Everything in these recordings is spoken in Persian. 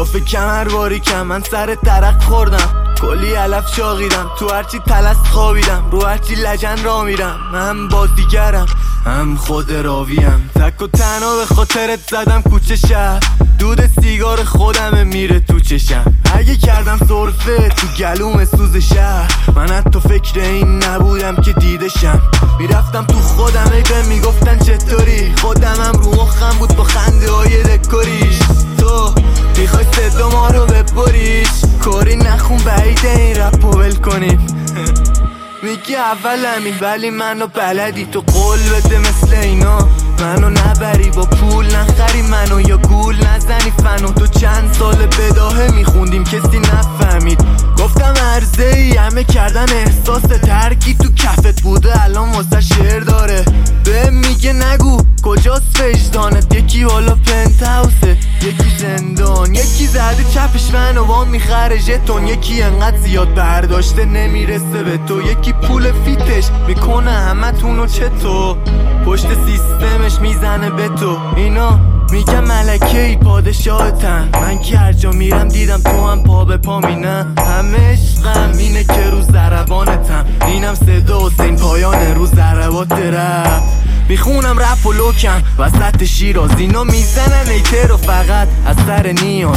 قیافه کمر باریکم، من سر درک خوردم، کلی علف شاقیدم، تو هرچی تلس خوابیدم، رو هرچی لجن را میرم. من بازیگرم هم خود راویم، تک و تنها به خاطرت زدم کوچه شهر، دود سیگار خودمه میره تو چشم. اگه کردم سرفه تو گلوم سوز شهر، من حتی فکر این نبودم که دیدشم. میرفتم تو خودم ای به میگفتن چطوری، خودمم رو مخم بود با خنده های دکوریش. تو میخوای صدا ما رو ببریش، کاری نخون بعیده این رپ ول کنیم. میگی اولمی ولی منو بلدی، تو قول بده مثل اینا منو نبری، با پول نخری منو یا گول نزنی فنو. تو چند سال بداهه میخوندیم کسی نفهمید، گفتم عرضه ای همه کردن احساس ترکی تو کفت بوده الان واسه شعر داره. به میگه نگو کجاست وجدانت، یکی بالا پنت هاوسه یکی زندان، یکی زده چپش منو وام میخره ژتون، یکی انقدر زیاد برداشته نمیرسه به تو، یکی پول فیتش میکنه همه تونو چطور پشت سیستمش میزنه به تو. اینا میگم ملکه ای پادشاهتن، من که هر جا میرم دیدم تو هم پا به پا مینه، همه عشقم اینه که رو ضربانتم، اینم صدا حسین پایانه رو ضربات رپ. میخونم رپ و لوکم وسط شیراز، اینا میزنن ایتر و فقط از سر نیاز.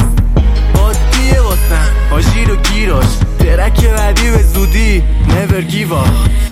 عادیه واسن آژیر و گیراش، ترک بعدی به زودی never give up.